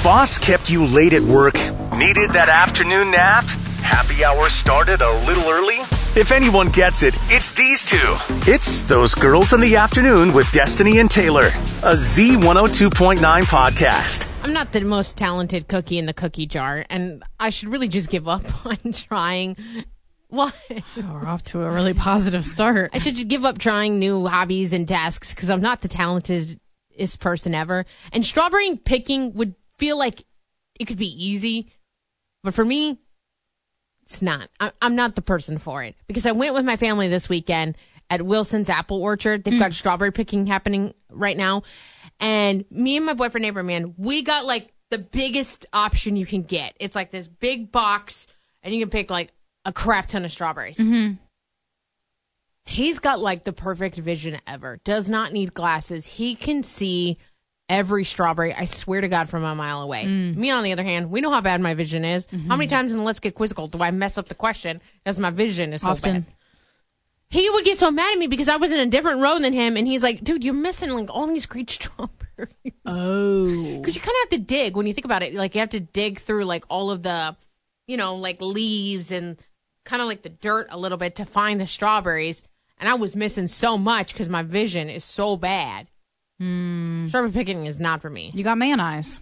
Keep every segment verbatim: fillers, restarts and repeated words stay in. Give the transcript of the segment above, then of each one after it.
boss kept you late at work? Needed that afternoon nap? Happy hour started a little early? If anyone gets it, it's these two. It's Those Girls in the Afternoon with Destiny and Taylor, a Z one oh two point nine podcast. I'm not the most talented cookie in the cookie jar, and I should really just give up on trying. What? Oh, we're off to a really positive start. I should just give up trying new hobbies and tasks because I'm not the talentedest person ever. And strawberry picking would feel like it could be easy, but for me, it's not. I'm not the person for it because I went with my family this weekend at Wilson's Apple Orchard. They've mm. got strawberry picking happening right now. And me and my boyfriend neighbor, man, we got like the biggest option you can get. It's like this big box and you can pick like a crap ton of strawberries. Mm-hmm. He's got like the perfect vision ever. Does not need glasses. He can see every strawberry, I swear to God, from a mile away. Mm. Me, on the other hand, we know how bad my vision is. Mm-hmm. How many times in Let's Get Quizzical do I mess up the question because my vision is so Often. bad? He would get so mad at me because I was in a different row than him, and he's like, dude, you're missing like all these great strawberries. Oh. Because you kind of have to dig when you think about it. Like, you have to dig through like all of the, you know, like leaves and kind of like the dirt a little bit to find the strawberries. And I was missing so much because my vision is so bad. Mm. Strawberry picking is not for me. You got man eyes.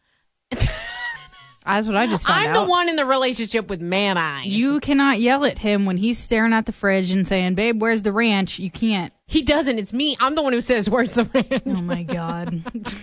That's what I just found I'm out. the one in the relationship with man eyes. You cannot yell at him when he's staring at the fridge and saying, babe, where's the ranch? You can't. He doesn't. It's me. I'm the one who says, where's the ranch? Oh, my God.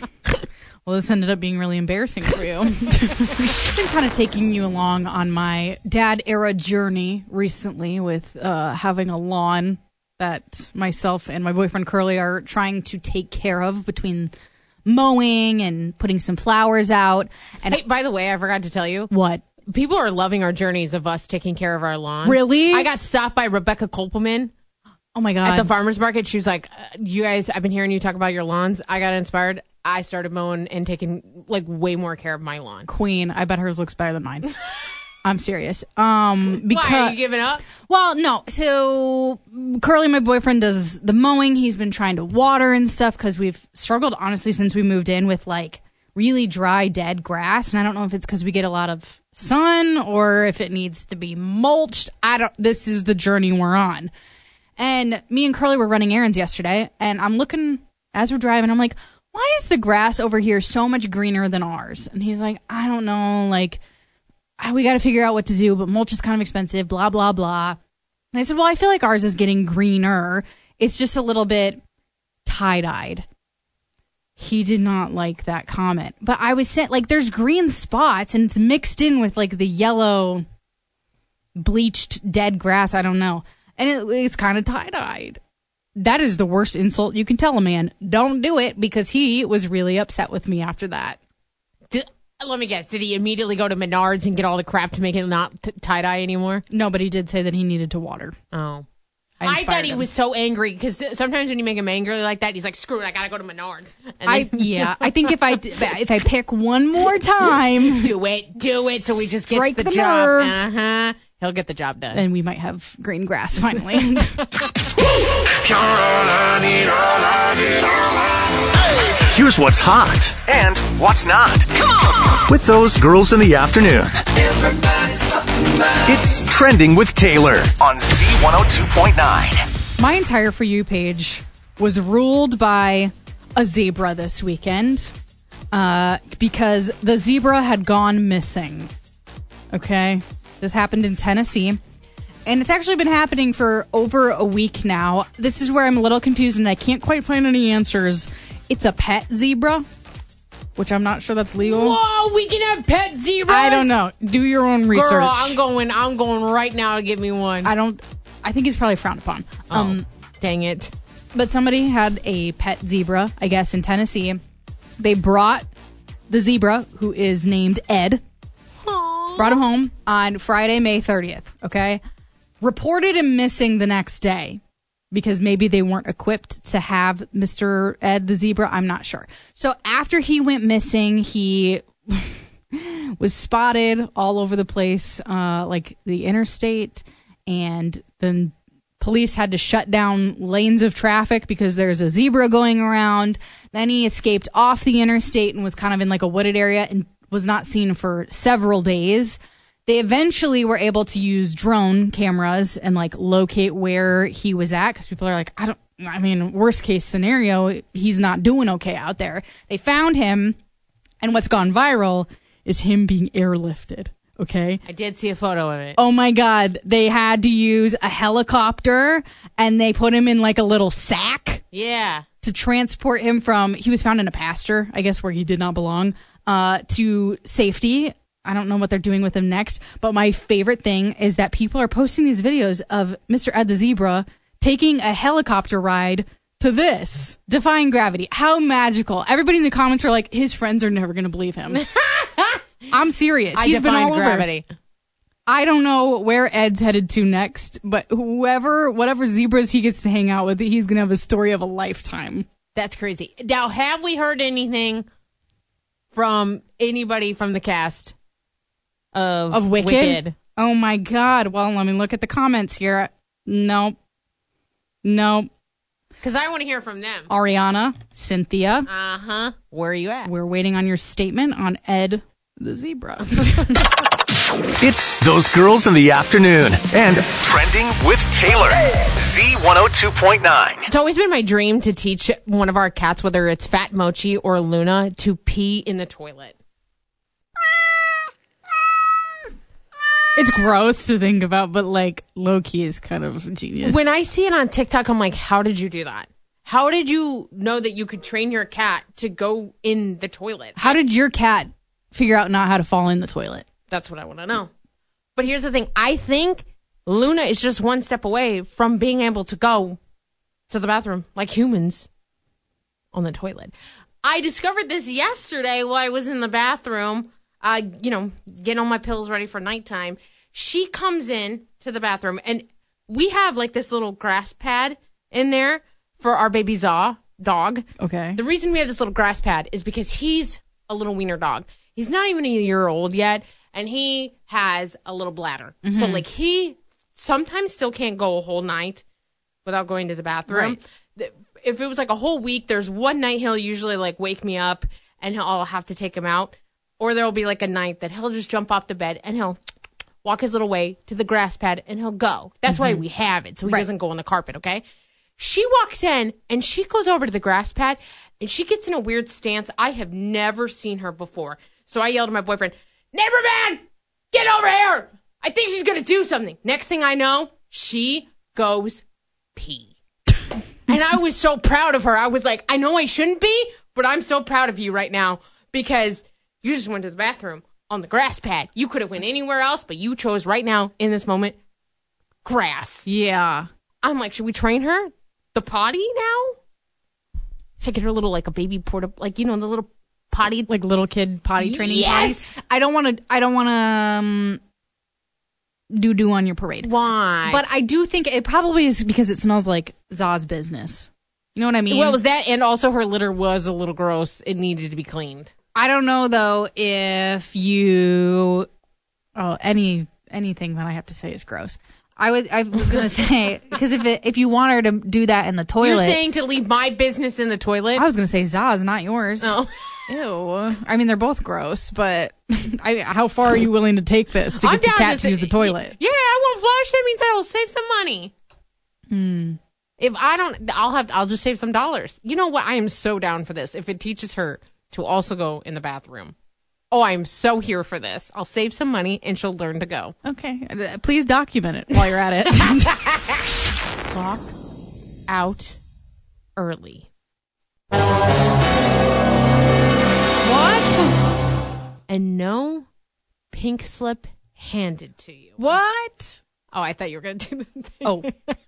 Well, this ended up being really embarrassing for you. I've been kind of taking you along on my dad era journey recently with uh, having a lawn that myself and my boyfriend Curly are trying to take care of between mowing and putting some flowers out. And hey, by the way, I forgot to tell you. What? People are loving our journeys of us taking care of our lawn. Really? I got stopped by Rebecca Kolpelman. Oh, my God. At the farmer's market. She was like, you guys, I've been hearing you talk about your lawns. I got inspired. I started mowing and taking like way more care of my lawn. Queen. I bet hers looks better than mine. I'm serious. Um, because, Why, are you giving up? Well, no. So Curly, my boyfriend, does the mowing. He's been trying to water and stuff because we've struggled, honestly, since we moved in with like really dry, dead grass. And I don't know if it's because we get a lot of sun or if it needs to be mulched. I don't. This is the journey we're on. And me and Curly were running errands yesterday, and I'm looking as we're driving. I'm like, why is the grass over here so much greener than ours? And he's like, I don't know, like, we got to figure out what to do, but mulch is kind of expensive, blah, blah, blah. And I said, well, I feel like ours is getting greener. It's just a little bit tie-dyed. He did not like that comment. But I was saying, like, there's green spots, and it's mixed in with, like, the yellow bleached dead grass. I don't know. And it, it's kind of tie-dyed. That is the worst insult you can tell a man. Don't do it, because he was really upset with me after that. Did, let me guess. Did he immediately go to Menards and get all the crap to make it not t- tie-dye anymore? No, but he did say that he needed to water. Oh. I, I thought he him. was so angry, because sometimes when you make him angry like that, he's like, screw it, I gotta go to Menards. And I, then, yeah, I think if I, if I pick one more time. do it, do it, so he just gets Strike the, the job. nerve. Uh-huh. He'll get the job done. And we might have green grass finally. Here's what's hot and what's not. With Those Girls in the Afternoon. It's Trending with Taylor on Z one oh two point nine. My entire For You page was ruled by a zebra this weekend uh, because the zebra had gone missing. Okay? This happened in Tennessee. And it's actually been happening for over a week now. This is where I'm a little confused and I can't quite find any answers. It's a pet zebra, which I'm not sure that's legal. Whoa, we can have pet zebras? I don't know. Do your own research. Girl, I'm going, I'm going right now to get me one. I don't, I think it's probably frowned upon. Oh, um, dang it. But somebody had a pet zebra, I guess, in Tennessee. They brought the zebra, who is named Ed, Aww. brought him home on Friday, May thirtieth, okay? Reported him missing the next day because maybe they weren't equipped to have Mister Ed the zebra. I'm not sure. So after he went missing, he was spotted all over the place, uh, like the interstate, and then police had to shut down lanes of traffic because there's a zebra going around. Then he escaped off the interstate and was kind of in like a wooded area. And was not seen for several days. They eventually were able to use drone cameras and like locate where he was at, because people are like, I don't, I mean, worst case scenario, he's not doing okay out there. They found him, and what's gone viral is him being airlifted. Okay. I did see a photo of it. Oh my God. They had to use a helicopter, and they put him in like a little sack. Yeah. To transport him from, he was found in a pasture, I guess, where he did not belong, uh, to safety. I don't know what they're doing with him next, but my favorite thing is that people are posting these videos of Mister Ed the Zebra taking a helicopter ride to this, defying gravity. How magical. Everybody in the comments are like, his friends are never going to believe him. I'm serious. I He's been all gravity. over. I don't know where Ed's headed to next, but whoever, whatever zebras he gets to hang out with, he's going to have a story of a lifetime. That's crazy. Now, have we heard anything from anybody from the cast of, of Wicked? Wicked? Oh my God. Well, let me look at the comments here. Nope. Nope. Because I want to hear from them. Ariana, Cynthia. Uh-huh. Where are you at? We're waiting on your statement on Ed the Zebra. It's Those Girls in the Afternoon and Trending with Taylor. Z one oh two point nine. It's always been my dream to teach one of our cats, whether it's Fat Mochi or Luna, to pee in the toilet. It's gross to think about, but like low-key is kind of genius. When I see it on TikTok, I'm like, how did you do that? How did you know that you could train your cat to go in the toilet? How did your cat figure out not how to fall in the toilet? That's what I want to know. But here's the thing. I think Luna is just one step away from being able to go to the bathroom like humans on the toilet. I discovered this yesterday while I was in the bathroom, uh, you know, getting all my pills ready for nighttime. She comes in to the bathroom, and we have like this little grass pad in there for our baby Zaw dog. Okay. The reason we have this little grass pad is because he's a little wiener dog. He's not even a year old yet, and he has a little bladder. Mm-hmm. So, like, he sometimes still can't go a whole night without going to the bathroom. Right. If it was, like, a whole week, there's one night he'll usually, like, wake me up, and he'll, I'll have to take him out. Or there'll be, like, a night that he'll just jump off the bed, and he'll walk his little way to the grass pad, and he'll go. That's mm-hmm. why we have it, so he right. doesn't go on the carpet, okay? She walks in, and she goes over to the grass pad, and she gets in a weird stance. I have never seen her before. So I yelled at my boyfriend, "Neighbor man, get over here. I think she's going to do something." Next thing I know, she goes pee. And I was so proud of her. I was like, I know I shouldn't be, but I'm so proud of you right now because you just went to the bathroom on the grass pad. You could have went anywhere else, but you chose right now, in this moment, grass. Yeah. I'm like, should we train her? The potty now? Should I get her a little, like, a baby porta, like, you know, the little potty, like little kid potty training yes. potties? I don't want to, I don't want to um, do do on your parade. Why? But I do think it probably is because it smells like Zaw's business. You know what I mean? Well, it was that, and also her litter was a little gross. It needed to be cleaned. I don't know, though, if you, oh, any, anything that I have to say is gross. I would. I was gonna say because if it, if you want her to do that in the toilet, you're saying to leave my business in the toilet. I was gonna say Zaw's, not yours. No, ew. I mean, they're both gross, but I, how far are you willing to take this to get your cat to use the toilet? Yeah, I won't flush. That means I will save some money. Hmm. If I don't, I'll have. I'll just save some dollars. You know what? I am so down for this. If it teaches her to also go in the bathroom. Oh, I'm so here for this. I'll save some money, and she'll learn to go. Okay. Uh, please document it while you're at it. Clock out early. What? And no pink slip handed to you. What? Oh, I thought you were going to do the thing. Oh.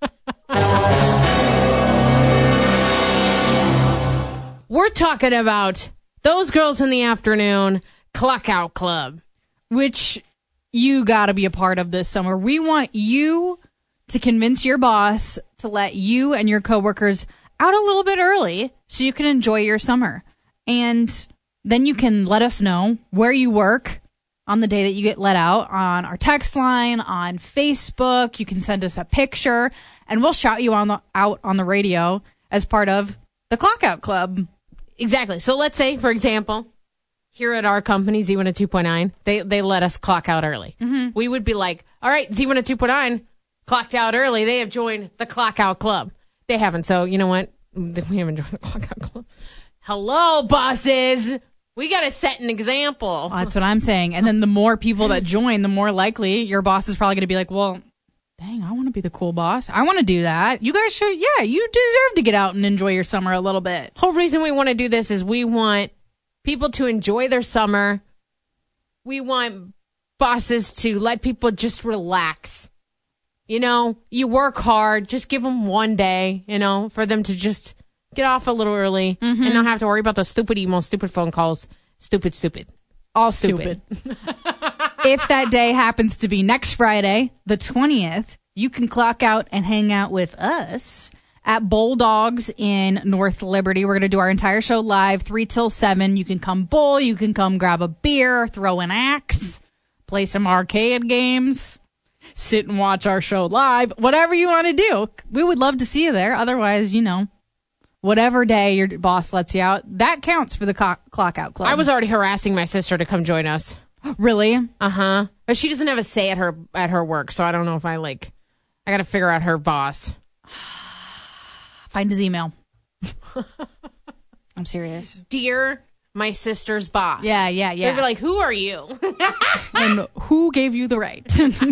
We're talking about Those Girls in the Afternoon Clock Out Club, which you got to be a part of this summer. We want you to convince your boss to let you and your coworkers out a little bit early so you can enjoy your summer. And then you can let us know where you work on the day that you get let out on our text line, on Facebook. You can send us a picture, and we'll shout you on the, out on the radio as part of the Clock Out Club. Exactly. So let's say, for example, here at our company, Z one oh two point nine, they, they let us clock out early. Mm-hmm. We would be like, all right, Z one oh two point nine, clocked out early. They have joined the clock out club. They haven't. So, you know what? We haven't joined the clock out club. Hello, bosses. We got to set an example. Well, that's what I'm saying. And then the more people that join, the more likely your boss is probably going to be like, well, dang, I want to be the cool boss. I want to do that. You guys should, yeah, you deserve to get out and enjoy your summer a little bit. Whole reason we want to do this is we want people to enjoy their summer. We want bosses to let people just relax. You know, you work hard. Just give them one day, you know, for them to just get off a little early mm-hmm. and not have to worry about those stupid emails, stupid phone calls. Stupid, stupid. All stupid. stupid. If that day happens to be next Friday, the twentieth, you can clock out and hang out with us at Bulldogs in North Liberty. We're going to do our entire show live, three till seven. You can come bowl. You can come grab a beer, throw an axe, play some arcade games, sit and watch our show live. Whatever you want to do. We would love to see you there. Otherwise, you know, whatever day your boss lets you out, that counts for the co- clock out club. I was already harassing my sister to come join us. Really? Uh-huh. But she doesn't have a say at her at her work, so I don't know if I, like, I got to figure out her boss. Find his email. I'm serious. Dear my sister's boss. Yeah, yeah, yeah. They'd be like, who are you? And who gave you the right?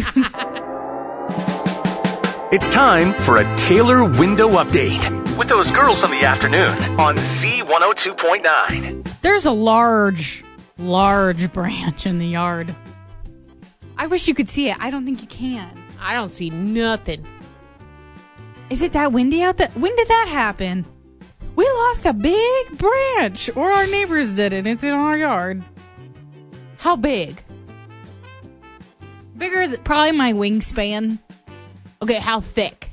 It's time for a Taylor window update with those girls in the afternoon on Z one oh two point nine. There's a large, large branch in the yard. I wish you could see it. I don't think you can. I don't see nothing. Is it that windy out there? When did that happen? We lost a big branch, or our neighbors did it. It's in our yard. How big? Bigger than probably my wingspan. Okay, how thick?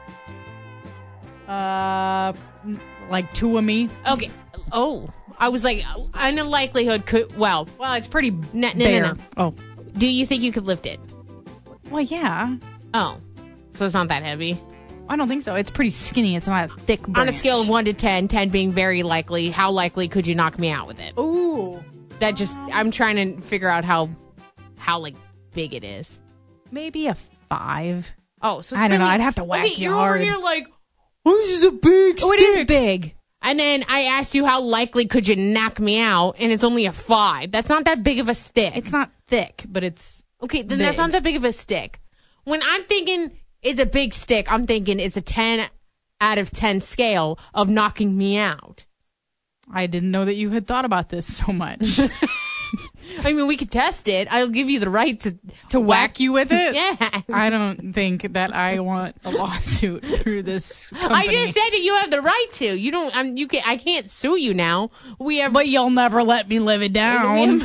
Uh, like two of me. Okay. Oh, I was like, in a likelihood, could well, well, it's pretty no, no, bare. no, no. Oh, do you think you could lift it? Well, yeah. Oh, so it's not that heavy. I don't think so. It's pretty skinny. It's not a thick branch. On a scale of one to ten, ten being very likely, how likely could you knock me out with it? Ooh, that just I'm trying to figure out how, how like big it is. Maybe a five. Oh, so it's I don't really, know. I'd have to whack okay, you you're hard. Over here like, oh, this is a big stick. Oh, it is big. And then I asked you how likely could you knock me out, and it's only a five. That's not that big of a stick. It's not thick, but it's okay. Then big. That's not that big of a stick. When I'm thinking it's a big stick, I'm thinking it's a ten out of ten scale of knocking me out. I didn't know that you had thought about this so much. I mean, we could test it. I'll give you the right to to whack you with it. Yeah. I don't think that I want a lawsuit through this company. I just said that you have the right to. You don't. I'm. You can. I can't sue you now. We have. But you'll never let me live it down.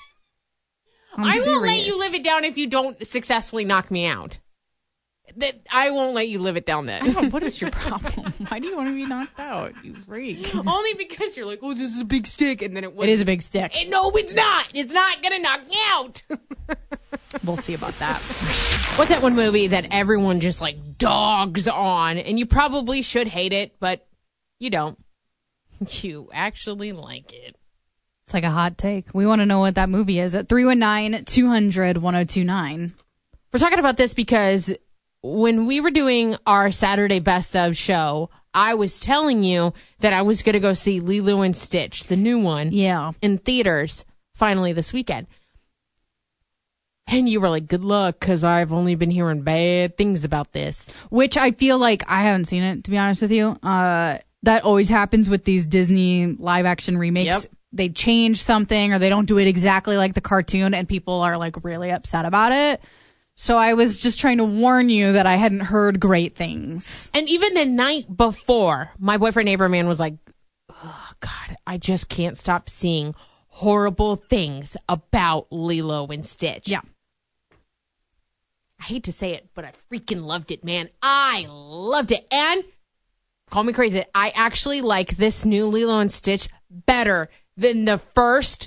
I won't let you live it down if you don't successfully knock me out. That I won't let you live it down then. I don't, what is your problem? Why do you want to be knocked out, you freak? Only because you're like, oh, this is a big stick, and then it was. It is a big stick. And no, it's not. It's not gonna knock me out. We'll see about that. What's that one movie that everyone just like dogs on, and you probably should hate it, but you don't. You actually like it. It's like a hot take. We want to know what that movie is at three one nine, two hundred, one oh two nine. We're talking about this because when we were doing our Saturday Best Of show, I was telling you that I was going to go see Lilo and Stitch, the new one, yeah, in theaters finally this weekend. And you were like, good luck, because I've only been hearing bad things about this. Which I feel like I haven't seen it, to be honest with you. Uh, that always happens with these Disney live action remakes. Yep. They change something or they don't do it exactly like the cartoon, and people are like really upset about it. So I was just trying to warn you that I hadn't heard great things. And even the night before, my boyfriend neighbor man was like, oh, God, I just can't stop seeing horrible things about Lilo and Stitch. Yeah. I hate to say it, but I freaking loved it, man. I loved it. And call me crazy, I actually like this new Lilo and Stitch better than the first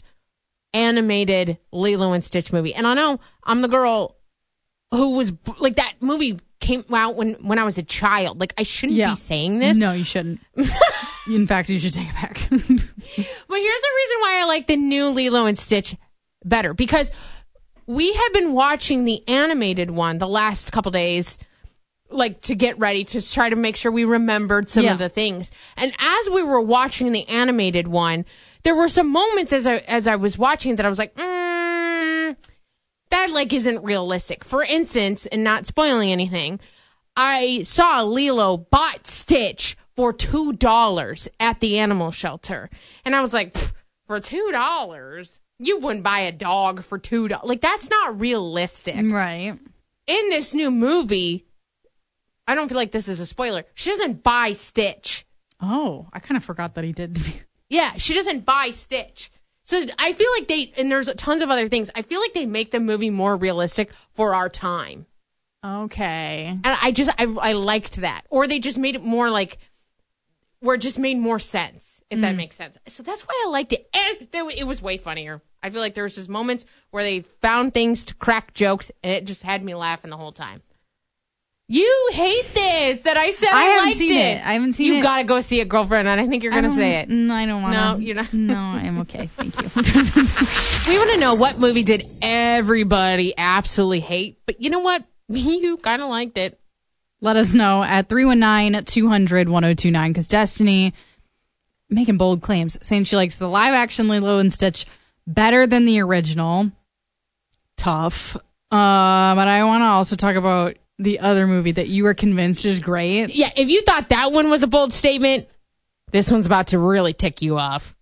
animated Lilo and Stitch movie. And I know I'm the girl who was like, that movie came out when, when I was a child. Like, I shouldn't Yeah. be saying this. No, you shouldn't. In fact, you should take it back. But here's the reason why I like the new Lilo and Stitch better. Because we have been watching the animated one the last couple days, like, to get ready to try to make sure we remembered some Yeah. of the things. And as we were watching the animated one, there were some moments as I as I was watching that I was like, mm, that like isn't realistic. For instance, and not spoiling anything, I saw Lilo bought Stitch for two dollars at the animal shelter, and I was like, for two dollars, you wouldn't buy a dog for two dollars. Like, that's not realistic. Right. In this new movie, I don't feel like this is a spoiler. She doesn't buy Stitch. Oh, I kind of forgot that he did. Yeah, she doesn't buy Stitch. So I feel like they, and there's tons of other things, I feel like they make the movie more realistic for our time. Okay. And I just, I, I liked that. Or they just made it more like, where it just made more sense, if that makes sense. So that's why I liked it. And there, it was way funnier. I feel like there was just moments where they found things to crack jokes, and it just had me laughing the whole time. You hate this that I said I, I haven't liked seen it. it. I haven't seen you it. You gotta go see it, girlfriend, and I think you're I gonna don't- say it. No, I don't want to. No, you're not. No, I'm okay. Thank you. We want to know what movie did everybody absolutely hate, but you know what? You kind of liked it. Let us know at three one nine, two hundred, ten twenty-nine because Destiny making bold claims, saying she likes the live action Lilo and Stitch better than the original. Tough. Uh, but I want to also talk about the other movie that you were convinced is great. Yeah, if you thought that one was a bold statement, this one's about to really tick you off.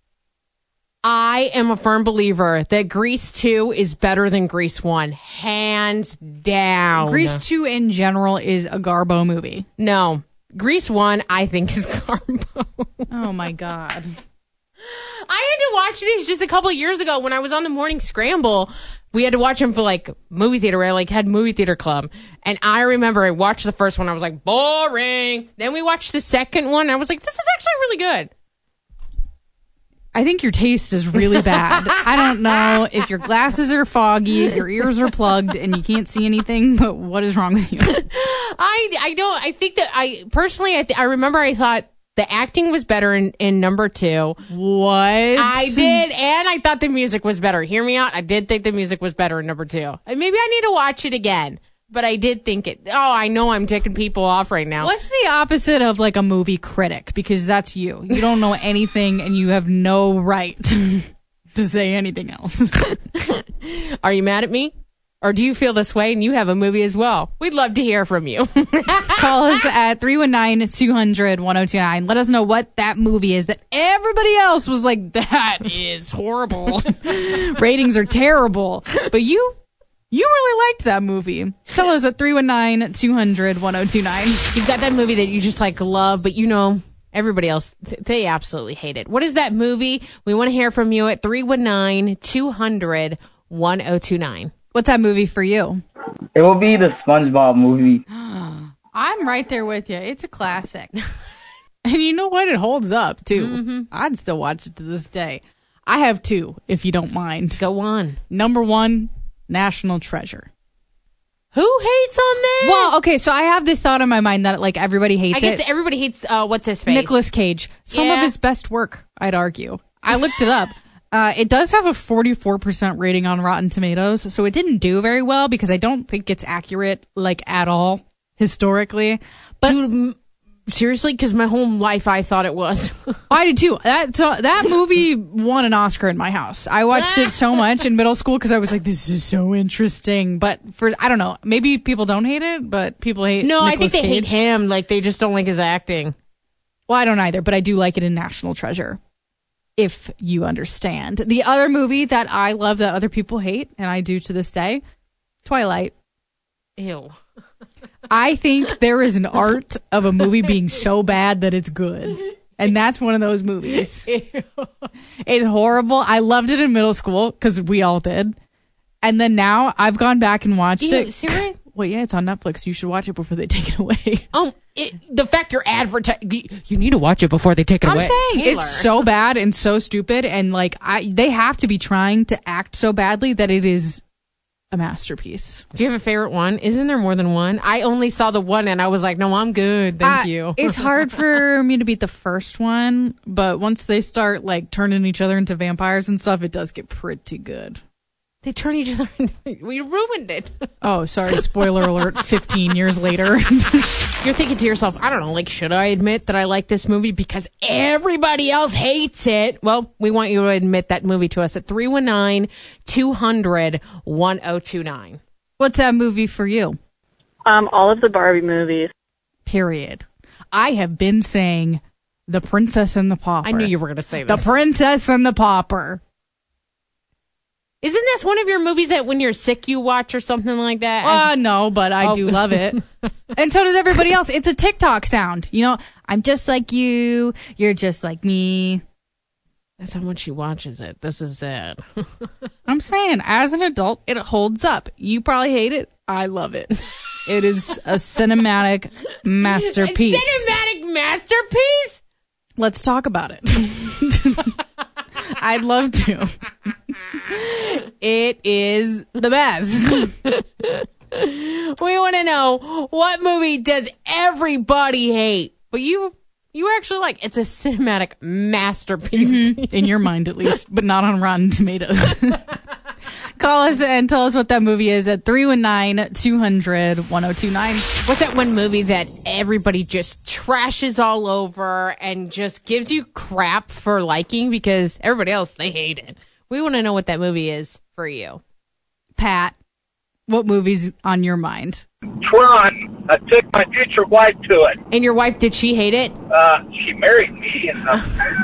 I am a firm believer that Grease two is better than Grease one. Hands down. Grease two in general is a Garbo movie. No. Grease one, I think, is Garbo. Oh my God. I had to watch these just a couple years ago when I was on the morning scramble. We had to watch them for like movie theater. I like had movie theater club. And I remember I watched the first one. I was like, boring. Then we watched the second one. And I was like, this is actually really good. I think your taste is really bad. I don't know if your glasses are foggy, if your ears are plugged, and you can't see anything, but what is wrong with you? I, I don't, I think that I, personally, I, th- I remember I thought the acting was better in, in number two. What? I did, and I thought the music was better. Hear me out. I did think the music was better in number two. And maybe I need to watch it again. But I did think it. Oh, I know I'm ticking people off right now. What's the opposite of like a movie critic? Because that's you. You don't know anything and you have no right to say anything else. Are you mad at me? Or do you feel this way and you have a movie as well? We'd love to hear from you. Call us at three one nine, two hundred, ten twenty-nine. Let us know what that movie is that everybody else was like, that is horrible. Ratings are terrible. But you... You really liked that movie. Tell us at three one nine, two hundred, ten twenty-nine. You've got that movie that you just like love, but you know, everybody else, th- they absolutely hate it. What is that movie? We want to hear from you at three one nine, two hundred, ten twenty-nine. What's that movie for you? It will be the SpongeBob movie. I'm right there with you. It's a classic. And you know what? It holds up, too. Mm-hmm. I'd still watch it to this day. I have two, if you don't mind. Go on. Number one, National Treasure. Who hates on that? Well, okay, so I have this thought in my mind that like everybody hates I guess it. everybody hates, uh, what's his face? Nicolas Cage. Some of Yeah. his best work, I'd argue. I looked it up. Uh, it does have a forty-four percent rating on Rotten Tomatoes, so it didn't do very well because I don't think it's accurate, like, at all, historically. But Dude, m- seriously? Because my whole life I thought it was. I did too. That so that movie won an Oscar in my house. I watched it so much in middle school because I was like, "This is so interesting." But for I don't know, maybe people don't hate it, but people hate. No, I think Nicolas they hate Cage. him. Like, they just don't like his acting. Well, I don't either, but I do like it in National Treasure. If you understand. The other movie that I love that other people hate, and I do to this day, Twilight. Ew. I think there is an art of a movie being so bad that it's good. And that's one of those movies. It's horrible. I loved it in middle school because we all did. And then now I've gone back and watched Ew, it. seriously? Well, yeah, it's on Netflix. You should watch it before they take it away. Oh, it, the fact you're advertising, you need to watch it before they take it I'm away. saying Taylor. it's so bad and so stupid. And like, I, they have to be trying to act so badly that it is a masterpiece. Do you have a favorite one? Isn't there more than one? I only saw the one and I was like, no, I'm good. Thank Uh, you. It's hard for me to beat the first one, but once they start like turning each other into vampires and stuff, it does get pretty good. They turn each other into, we ruined it. Oh, sorry. Spoiler alert, fifteen years later. You're thinking to yourself, I don't know, like, should I admit that I like this movie because everybody else hates it? Well, we want you to admit that movie to us at three one nine, two hundred, ten twenty-nine. What's that movie for you? Um, all of the Barbie movies. Period. I have been saying The Princess and the Pauper. I knew you were going to say The this. Princess and the Pauper. Isn't this one of your movies that when you're sick you watch or something like that? Uh, no, but I Oh. do love it. And so does everybody else. It's a TikTok sound. You know, I'm just like you. You're just like me. That's how much she watches it. This is sad. I'm saying, as an adult, it holds up. You probably hate it. I love it. It is a cinematic masterpiece. A cinematic masterpiece? Let's talk about it. I'd love to. It is the best. We want to know, what movie does everybody hate? But you you actually like. It's a cinematic masterpiece. Mm-hmm. In your mind, at least, but not on Rotten Tomatoes. Call us and tell us what that movie is at three one nine, two hundred, ten twenty-nine. What's that one movie that everybody just trashes all over and just gives you crap for liking because everybody else, they hate it? We want to know what that movie is for you. Pat, what movie's on your mind? Tron. I took my future wife to it. And your wife, did she hate it? Uh, she married me, and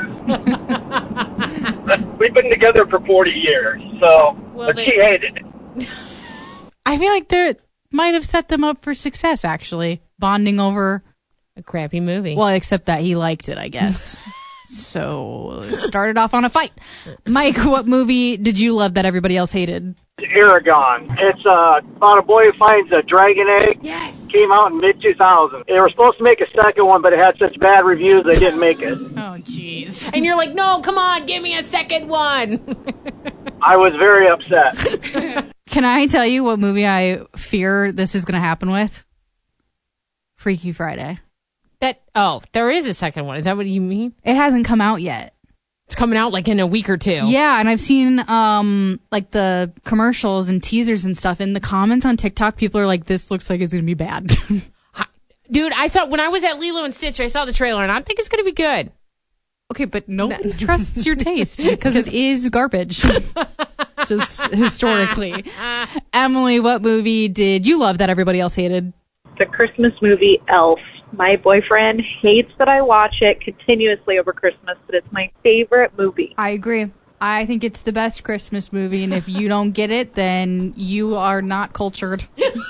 uh, we've been together for forty years. So, Well, but they- she hated it. I feel like that might have set them up for success, actually. Bonding over, A crappy movie. well, except that he liked it, I guess. So, it started off on a fight. Mike, what movie did you love that everybody else hated? Aragon. It's uh, about a boy who finds a dragon egg. Yes. Came out in mid two thousand. They were supposed to make a second one, but it had such bad reviews they didn't make it. Oh, jeez. And you're like, no, come on, give me a second one. I was very upset. Can I tell you what movie I fear this is going to happen with? Freaky Friday. That oh, there is a second one. Is that what you mean? It hasn't come out yet. It's coming out like in a week or two. Yeah, and I've seen um like the commercials and teasers and stuff. In the comments on TikTok, people are like, "This looks like it's going to be bad." Dude, I saw when I was at Lilo and Stitch, I saw the trailer and I think it's going to be good. Okay, but nobody trusts your taste because it is garbage. Just historically. Emily, what movie did you love that everybody else hated? The Christmas movie Elf. My boyfriend hates that I watch it continuously over Christmas, but it's my favorite movie. I agree. I think it's the best Christmas movie, and if you don't get it, then you are not cultured.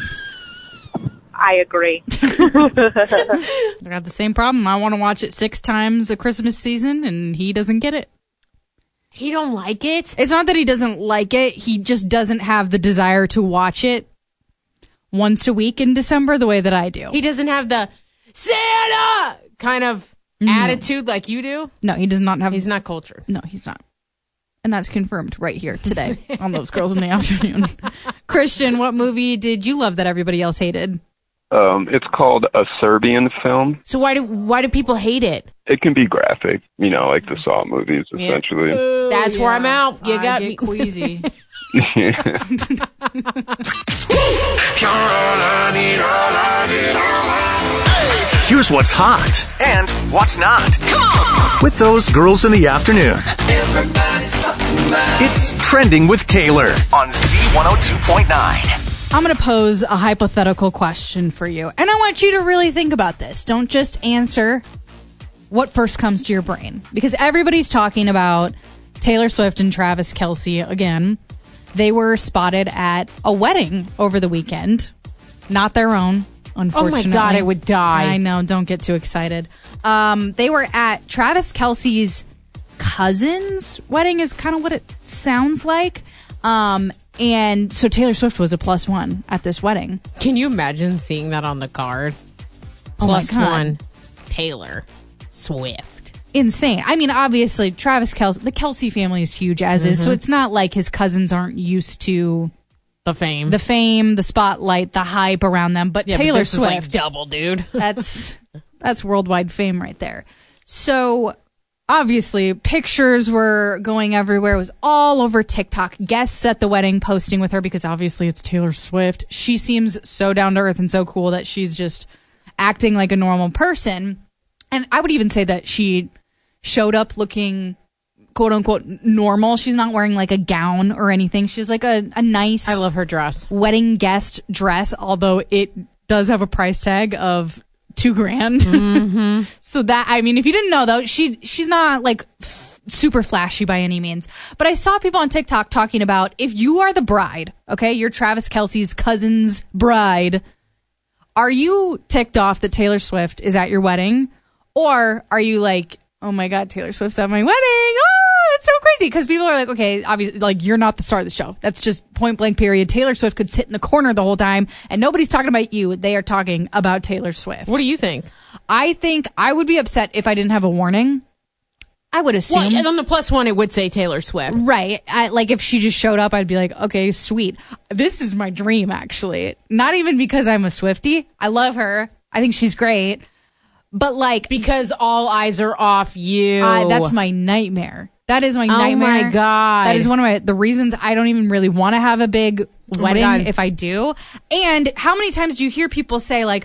I agree. I got the same problem. I want to watch it six times a Christmas season, and he doesn't get it. He don't like it? It's not that he doesn't like it. He just doesn't have the desire to watch it once a week in December the way that I do. He doesn't have the Santa kind of No. attitude like you do? No, he does not have. He's not cultured. No, he's not. And that's confirmed right here today on Those Girls in the Afternoon. Christian, what movie did you love that everybody else hated? Um, it's called a Serbian film. So why do why do people hate it? It can be graphic, you know, like the Saw movies, essentially. That's where I'm out. You I got get me. queasy. Here's what's hot and what's not. With those girls in the afternoon. It's Trending with Taylor on Z one oh two point nine. I'm going to pose a hypothetical question for you. And I want you to really think about this. Don't just answer what first comes to your brain. Because everybody's talking about Taylor Swift and Travis Kelce again. They were spotted at a wedding over the weekend. Not their own, Oh unfortunately. my God, I would die. I know, don't get too excited. Um, they were at Travis Kelce's cousin's wedding is kind of what it sounds like. Um, and so Taylor Swift was a plus one at this wedding. Can you imagine seeing that on the card? Oh my Plus God. one, Taylor Swift. Insane. I mean, obviously, Travis Kelce, the Kelce family is huge as is, so it's not like his cousins aren't used to The fame. the fame, the spotlight, the hype around them. But yeah, Taylor but this is like Swift, double, dude. that's that's worldwide fame right there. So obviously, pictures were going everywhere. It was all over TikTok. Guests at the wedding posting with her because obviously it's Taylor Swift. She seems so down to earth and so cool that she's just acting like a normal person. And I would even say that she showed up looking quote unquote normal. She's not wearing like a gown or anything. She's like a, a nice I love her dress. wedding guest dress, although it does have a price tag of two grand. Mm-hmm. So that, I mean, if you didn't know though, she she's not like f- super flashy by any means. But I saw people on TikTok talking about if you are the bride, okay, you're Travis Kelce's cousin's bride, are you ticked off that Taylor Swift is at your wedding? Or are you like, oh my God, Taylor Swift's at my wedding. Oh, it's so crazy. Because people are like, okay, obviously, like, you're not the star of the show. That's just point blank period. Taylor Swift could sit in the corner the whole time and nobody's talking about you. They are talking about Taylor Swift. What do you think? I think I would be upset if I didn't have a warning. I would assume. Well, and on the plus one, it would say Taylor Swift. Right. I, like, if she just showed up, I'd be like, okay, sweet. This is my dream, actually. Not even because I'm a Swiftie. I love her. I think she's great. But, like... Because all eyes are off you. Uh, that's my nightmare. That is my oh nightmare. Oh, my God. That is one of my... The reasons I don't even really want to have a big wedding oh if I do. And how many times do you hear people say, like...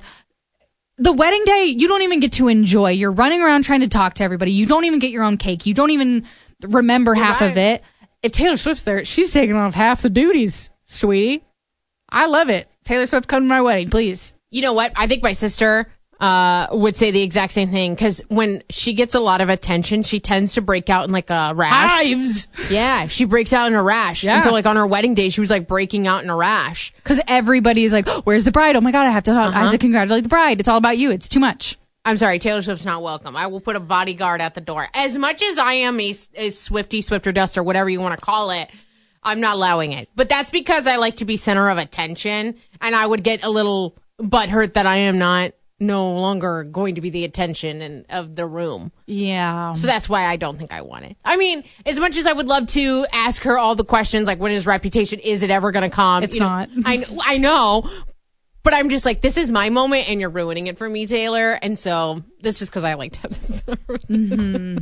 The wedding day, you don't even get to enjoy. You're running around trying to talk to everybody. You don't even get your own cake. You don't even remember half right. of it. If Taylor Swift's there, she's taking off half the duties, sweetie. I love it. Taylor Swift, come to my wedding, please. You know what? I think my sister uh, would say the exact same thing because when she gets a lot of attention, she tends to break out in like a rash. Hives. Yeah, she breaks out in a rash. Yeah. And so like on her wedding day, she was like breaking out in a rash. Because everybody's like, oh, where's the bride? Oh my God, I have to uh-huh. I have to congratulate the bride. It's all about you. It's too much. I'm sorry, Taylor Swift's not welcome. I will put a bodyguard at the door. As much as I am a, a Swiftie, Swifter Duster, whatever you want to call it, I'm not allowing it. But that's because I like to be center of attention, and I would get a little butthurt that I am not no longer going to be the attention and of the room. Yeah. So that's why I don't think I want it. I mean, as much as I would love to ask her all the questions, like when is Reputation, is it ever going to come? It's you know, not. I, I know. But I'm just like, this is my moment, and you're ruining it for me, Taylor. And so that's just because I like to have this. Mm-hmm.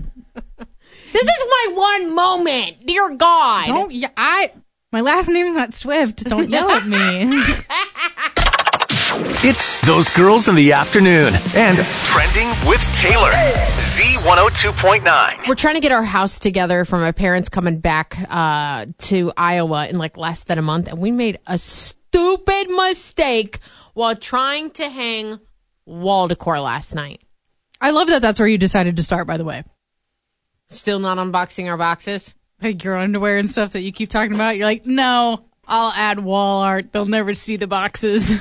This is my one moment, dear God. Don't yeah, I. My last name is not Swift. Don't yell at me. It's Those Girls in the Afternoon and Trending with Taylor. Z one oh two point nine. We're trying to get our house together for my parents coming back uh, to Iowa in like less than a month, and we made a stupid mistake while trying to hang wall decor last night. I love that that's where you decided to start, by the way. Still not unboxing our boxes? Like your underwear and stuff that you keep talking about. You're like, no, I'll add wall art. They'll never see the boxes.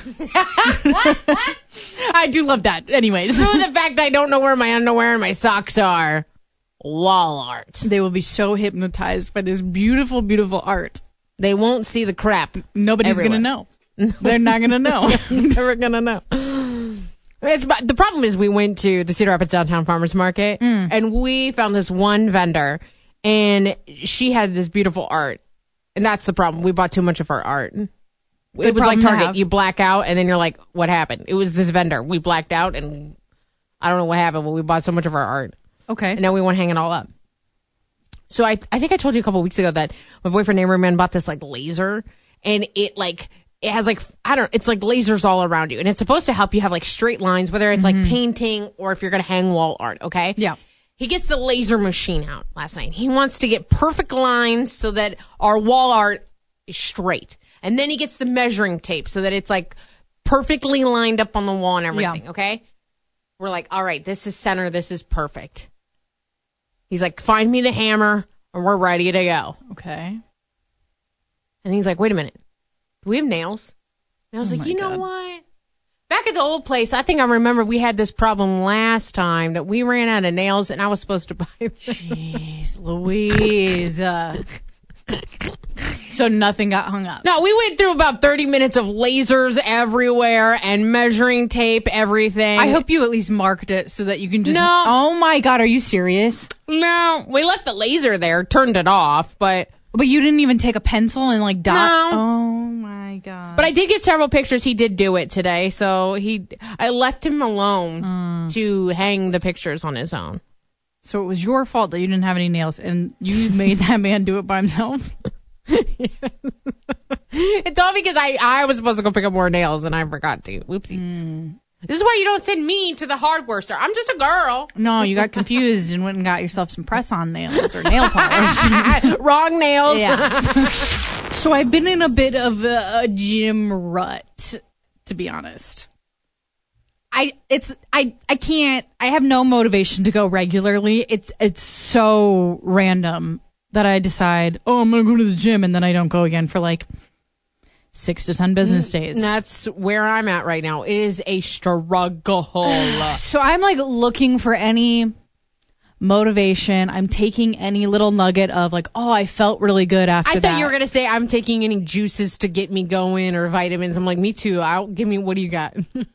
I do love that. Anyways. Screw the fact that I don't know where my underwear and my socks are. Wall art. They will be so hypnotized by this beautiful, beautiful art. They won't see the crap. Nobody's going to know. They're not going to know. Never going to know. It's, the problem is we went to the Cedar Rapids Downtown Farmers Market, mm. and we found this one vendor, and she had this beautiful art. And that's the problem. We bought too much of her art. Good it was like Target. You black out, and then you're like, what happened? It was this vendor. We blacked out, and I don't know what happened, but we bought so much of her art. Okay. And now we want to hang it all up. So I I think I told you a couple weeks ago that my boyfriend, Neighborman, bought this like laser, and it like... It has like, I don't know, it's like lasers all around you. And it's supposed to help you have like straight lines, whether it's mm-hmm. like painting or if you're going to hang wall art, okay? Yeah. He gets the laser machine out last night. He wants to get perfect lines so that our wall art is straight. And then he gets the measuring tape so that it's like perfectly lined up on the wall and everything, yeah. okay? We're like, all right, this is center, this is perfect. He's like, find me the hammer and we're ready to go. Okay. And he's like, wait a minute. Do we have nails? And I was oh like, you know God. what? Back at the old place, I think I remember we had this problem last time that we ran out of nails and I was supposed to buy them. Jeez, Louise. Uh, so nothing got hung up. No, we went through about thirty minutes of lasers everywhere and measuring tape, everything. I hope you at least marked it so that you can just... No. Oh my God, are you serious? No, we left the laser there, turned it off, but... But you didn't even take a pencil and like dot? No. Oh my my God. But I did get several pictures. He did do it today. So he, I left him alone Mm. to hang the pictures on his own. So it was your fault that you didn't have any nails, and you made that man do it by himself? It's all because I, I was supposed to go pick up more nails and I forgot to. Whoopsies. Mm. This is why you don't send me to the hardware store. I'm just a girl. No, you got confused and went and got yourself some press-on nails or nail polish. Wrong nails. Yeah. So I've been in a bit of a, a gym rut, to be honest. I it's I I can't. I have no motivation to go regularly. It's it's so random that I decide, oh, I'm gonna go to the gym, and then I don't go again for like six to ten business days. And that's where I'm at right now. It is a struggle. So I'm like looking for any motivation. I'm taking any little nugget of like, oh, I felt really good after I thought that. you were gonna say I'm taking any juices to get me going or vitamins. I'm like, me too. I'll give me. What do you got?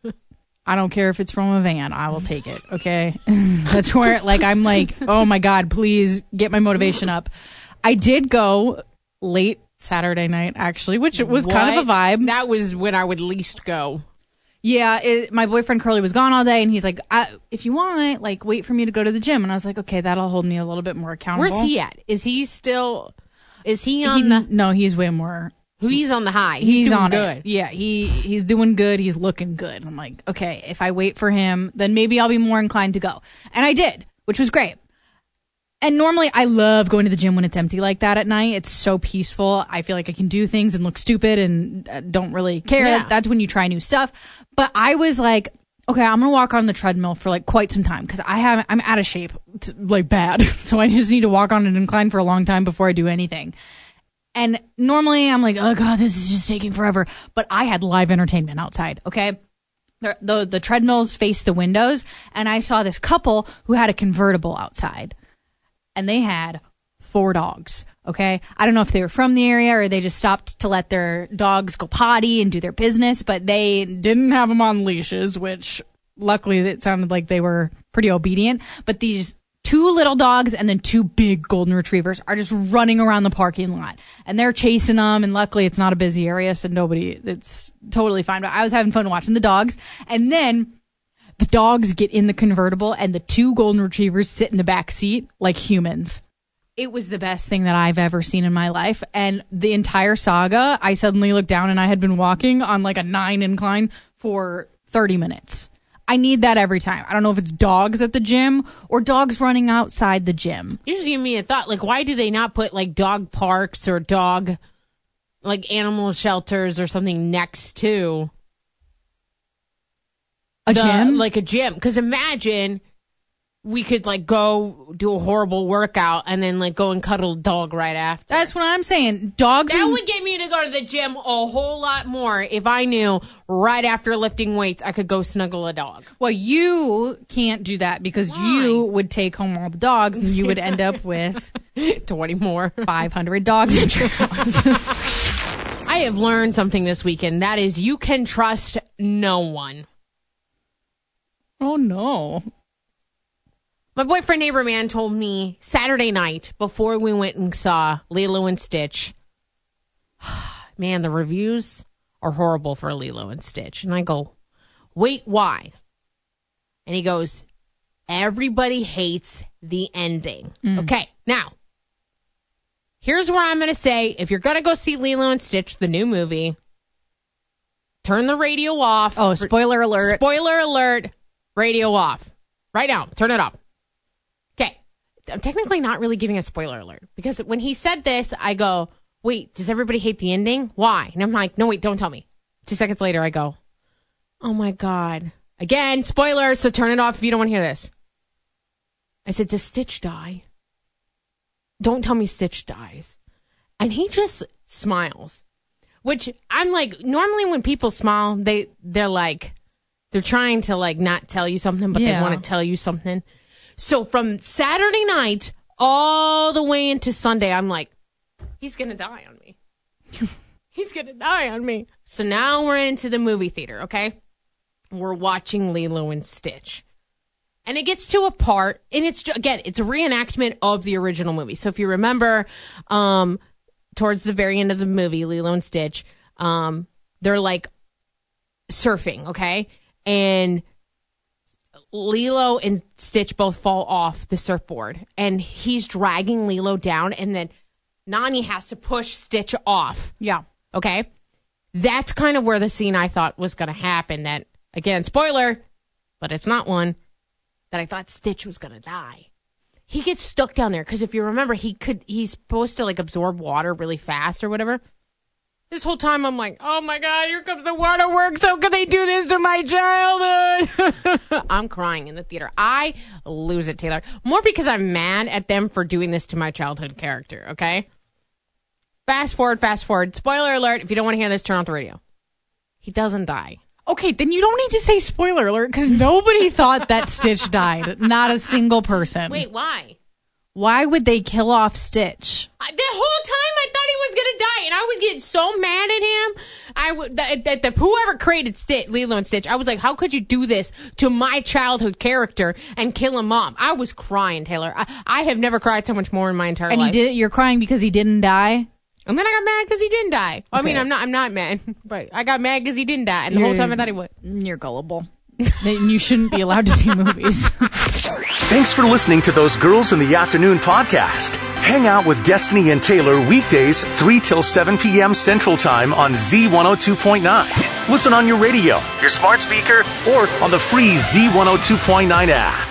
I don't care if it's from a van. I will take it. Okay. That's where like, I'm like, oh my God, please get my motivation up. I did go late Saturday night actually, which was kind of a vibe. That was when I would least go. Yeah. It, my boyfriend Curly was gone all day and he's like, I, if you want, like wait for me to go to the gym. And I was like, okay, that'll hold me a little bit more accountable. Where's he at? Is he still, is he on He- the, no, he's way more. he's on the high. He's, He's doing on good. it. Yeah, he he's doing good. He's looking good. I'm like, okay, if I wait for him, then maybe I'll be more inclined to go. And I did, which was great. And normally I love going to the gym when it's empty like that at night. It's so peaceful. I feel like I can do things and look stupid and uh, don't really care. Yeah. That's when you try new stuff. But I was like, okay, I'm going to walk on the treadmill for like quite some time because I have I'm out of shape, it's, like bad. So I just need to walk on an incline for a long time before I do anything. And normally I'm like, oh God, this is just taking forever. But I had live entertainment outside, okay? The, the, the treadmills face the windows, and I saw this couple who had a convertible outside. And they had four dogs, okay? I don't know if they were from the area or they just stopped to let their dogs go potty and do their business, but they didn't have them on leashes, which luckily it sounded like they were pretty obedient. But these two little dogs and then two big golden retrievers are just running around the parking lot and they're chasing them. And luckily it's not a busy area. So nobody, it's totally fine. But I was having fun watching the dogs. And then the dogs get in the convertible and the two golden retrievers sit in the back seat like humans. It was the best thing that I've ever seen in my life. And the entire saga, I suddenly looked down and I had been walking on like a nine incline for thirty minutes. I need that every time. I don't know if it's dogs at the gym or dogs running outside the gym. You just give me a thought. Like, why do they not put like dog parks or dog, like animal shelters or something next to A the- gym? Like a gym. Because imagine we could like go do a horrible workout and then like go and cuddle a dog right after. That's what I'm saying. Dogs That and- would get me to go to the gym a whole lot more if I knew right after lifting weights I could go snuggle a dog. Well, you can't do that because Why? you would take home all the dogs and you would end up with twenty more. five hundred dogs at your house. I have learned something this weekend. That is, you can trust no one. Oh, no. My boyfriend neighbor man told me Saturday night before we went and saw Lilo and Stitch, man, the reviews are horrible for Lilo and Stitch. And I go, wait, why? And he goes, everybody hates the ending. Mm. Okay, now, here's where I'm going to say, if you're going to go see Lilo and Stitch, the new movie, turn the radio off. Oh, spoiler alert. Spoiler alert, radio off. Right now, turn it off. Okay, I'm technically not really giving a spoiler alert because when he said this, I go, wait, does everybody hate the ending? Why? And I'm like, no, wait, don't tell me. Two seconds later, I go, oh my God. Again, spoiler, so turn it off if you don't want to hear this. I said, does Stitch die? Don't tell me Stitch dies. And he just smiles, which I'm like, normally when people smile, they, they're like, they're trying to like not tell you something, but Yeah. they want to tell you something. So from Saturday night all the way into Sunday, I'm like, he's going to die on me. He's going to die on me. So now we're into the movie theater, okay? We're watching Lilo and Stitch. And it gets to a part, and it's, again, it's a reenactment of the original movie. So if you remember, um, towards the very end of the movie, Lilo and Stitch, um, they're like surfing, okay? And Lilo and Stitch both fall off the surfboard, and he's dragging Lilo down, and then Nani has to push Stitch off. Yeah. Okay? That's kind of where the scene I thought was going to happen. That, again, spoiler, but it's not one, that I thought Stitch was going to die. He gets stuck down there, because if you remember, he could he's supposed to, like, absorb water really fast or whatever. This whole time, I'm like, oh, my God, here comes the waterworks. How could they do this to my childhood? I'm crying in the theater. I lose it, Taylor. More because I'm mad at them for doing this to my childhood character, okay? Fast forward, fast forward. Spoiler alert. If you don't want to hear this, turn off the radio. He doesn't die. Okay, then you don't need to say spoiler alert, because nobody thought that Stitch died. Not a single person. Wait, why? Why would they kill off Stitch? I, the whole time I thought he was going to die, and I was getting so mad at him. I w- that, that, that whoever created Stitch, Lilo and Stitch, I was like, how could you do this to my childhood character and kill him off? I was crying, Taylor. I, I have never cried so much more in my entire and life. And you did it? You're crying because he didn't die? And then I got mad because he didn't die. Well, Okay. I mean, I'm not I'm not mad, but I got mad because he didn't die, and the You're, whole time I thought he would. You're gullible. Then you shouldn't be allowed to see movies. Thanks for listening to Those Girls in the Afternoon podcast. Hang out with Destiny and Taylor weekdays three till seven p.m. Central Time on Z one oh two point nine. Listen on your radio, your smart speaker, or on the free Z one oh two point nine app.